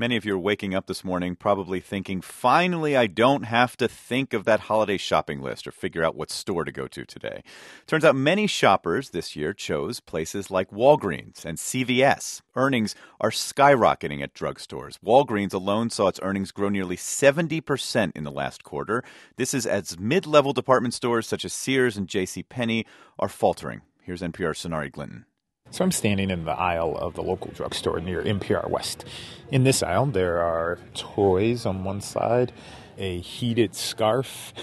Many of you are waking up this morning probably thinking, finally, I don't have to think of that holiday shopping list or figure out what store to go to today. Turns out many shoppers this year chose places like Walgreens and CVS. Earnings are skyrocketing at drugstores. Walgreens alone saw its earnings grow nearly 70% in the last quarter. This is as mid-level department stores such as Sears and JCPenney are faltering. Here's NPR's Sonari Glinton. So I'm standing in the aisle of the local drugstore near NPR West. In this aisle, there are toys on one side, a heated scarf,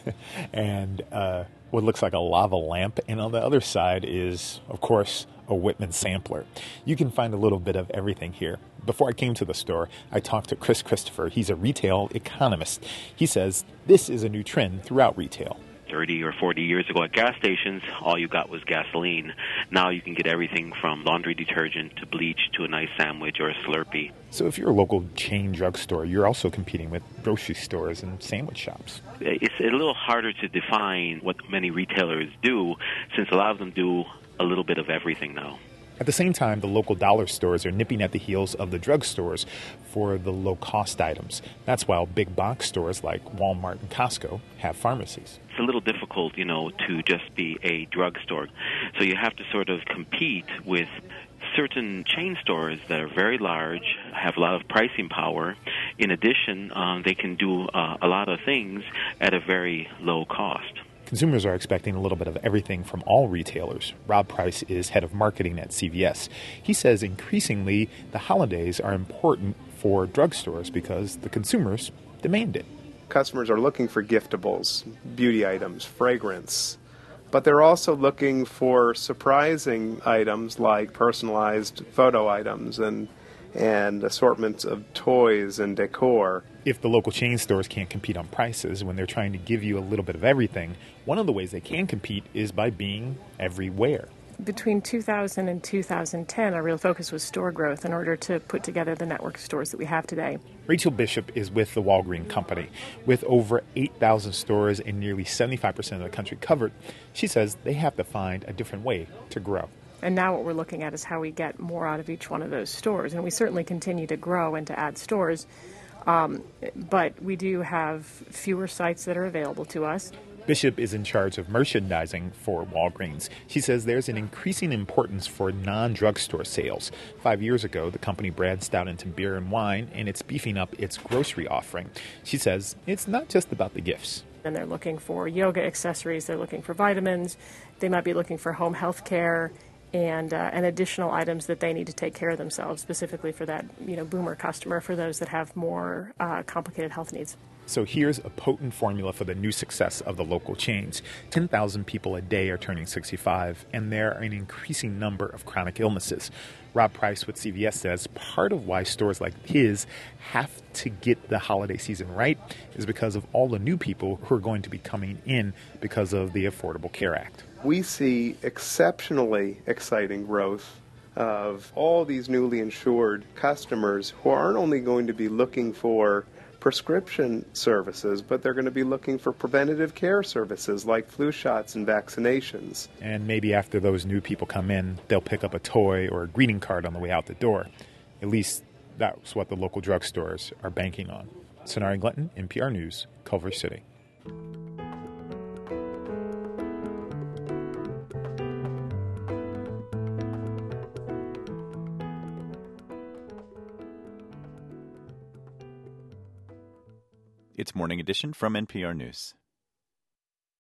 and what looks like a lava lamp. And on the other side is, of course, a Whitman sampler. You can find a little bit of everything here. Before I came to the store, I talked to Chris Christopher. He's a retail economist. He says this is a new trend throughout retail. 30 or 40 years ago at gas stations, all you got was gasoline. Now you can get everything from laundry detergent to bleach to a nice sandwich or a Slurpee. So if you're a local chain drugstore, you're also competing with grocery stores and sandwich shops. It's a little harder to define what many retailers do, since a lot of them do a little bit of everything now. At the same time, the local dollar stores are nipping at the heels of the drugstores for the low-cost items. That's why big box stores like Walmart and Costco have pharmacies. It's a little difficult, to just be a drugstore. So you have to sort of compete with certain chain stores that are very large, have a lot of pricing power. In addition, they can do a lot of things at a very low cost. Consumers are expecting a little bit of everything from all retailers. Rob Price is head of marketing at CVS. He says increasingly the holidays are important for drugstores because the consumers demand it. Customers are looking for giftables, beauty items, fragrance, but they're also looking for surprising items like personalized photo items and assortments of toys and decor. If the local chain stores can't compete on prices when they're trying to give you a little bit of everything, one of the ways they can compete is by being everywhere. Between 2000 and 2010, our real focus was store growth in order to put together the network of stores that we have today. Rachel Bishop is with the Walgreens Company. With over 8,000 stores and nearly 75% of the country covered, she says they have to find a different way to grow. And now what we're looking at is how we get more out of each one of those stores. And we certainly continue to grow and to add stores, but we do have fewer sites that are available to us. Bishop is in charge of merchandising for Walgreens. She says there's an increasing importance for non-drugstore sales. 5 years ago, the company branched out into beer and wine, and it's beefing up its grocery offering. She says it's not just about the gifts. And they're looking for yoga accessories, they're looking for vitamins, they might be looking for home health care, and additional items that they need to take care of themselves, specifically for that boomer customer, for those that have more complicated health needs. So here's a potent formula for the new success of the local chains. 10,000 people a day are turning 65, and there are an increasing number of chronic illnesses. Rob Price with CVS says part of why stores like his have to get the holiday season right is because of all the new people who are going to be coming in because of the Affordable Care Act. We see exceptionally exciting growth of all these newly insured customers who aren't only going to be looking for prescription services, but they're going to be looking for preventative care services like flu shots and vaccinations. And maybe after those new people come in, they'll pick up a toy or a greeting card on the way out the door. At least that's what the local drugstores are banking on. Sonari Glinton, NPR News, Culver City. It's Morning Edition from NPR News.